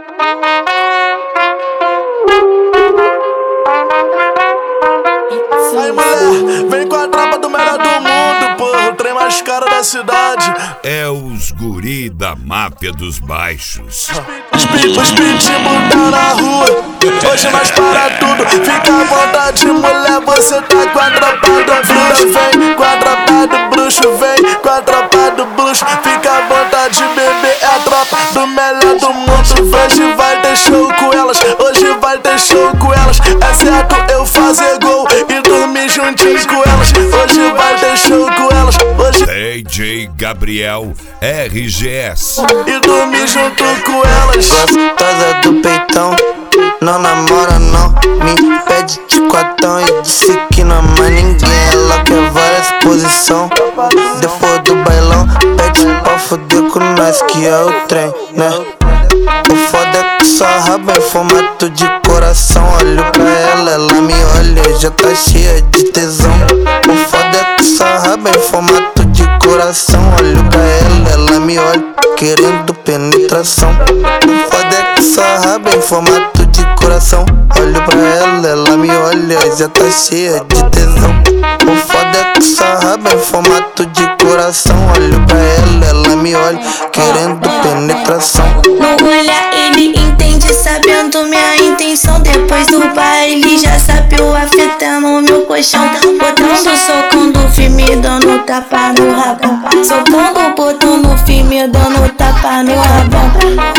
Aí mulher, vem com a tropa do melhor do mundo, porra, o trem mais caro da cidade. É os guri da máfia dos baixos. Os pitbull tá na rua, hoje nós para tudo. Fica à vontade, mulher, você tá com a tropa do bruxo. Vem com a tropa do bruxo, vem com a tropa do bruxo. Fica à vontade, bebê, é a tropa do melhor do mundo. Hoje vai ter show com elas, hoje vai ter show com elas. É certo eu fazer gol e dormir juntinho com elas. Hoje vai ter show com elas, hoje DJ Gabriel RGS. e dormir junto com elas. Gostosa do peitão, não namora não. Me pede de quatão e disse que não ama ninguém. Ela quer várias posição, depois do bailão pede pra foder com nós que é o trem, né? O foda é que sua raba é formato de coração. Olho pra ela, ela me olha, já tá cheia de tesão. O foda é que sua raba é formato de coração. Olho pra ela, ela me olha, querendo penetração. O foda é que sua raba é formato de coração. Olho pra ela, ela me olha, já tá cheia de tesão. O foda é que sua raba é formato de coração. Olho pra ela, ela me olha, querendo penetração. No olhar ele entende, sabendo minha intenção. Depois do baile já sabe o afetando meu colchão. Botando, socando firme, dando tapa no rabão. Socando, botando firme, dando tapa no rabão.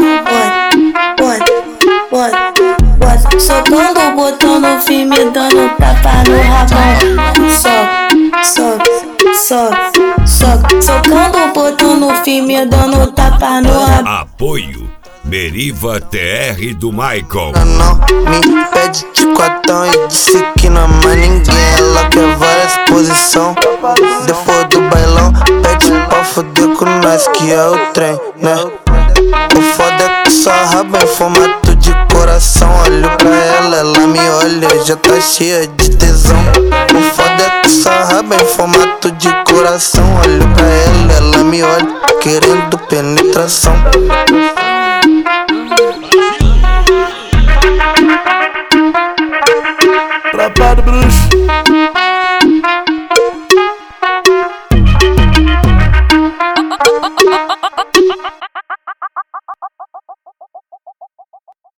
Bota, socando, botando firme, dando tapa no rabão. Soca, socando, botando firme, dando tapa no rabão. Apoio Meriva TR do Michael. Não me pede de quatão e disse que não ama ninguém. Ela quer várias posição, depois do bailão pede pra foder com nós que é o trem, né? O foda é que sua raba é formato de coração. Olho pra ela, ela me olha, já tá cheia de tesão. O foda é que sua raba é formato de coração. Olho pra ela, ela me olha, querendo penetração. Tropa do bruxo.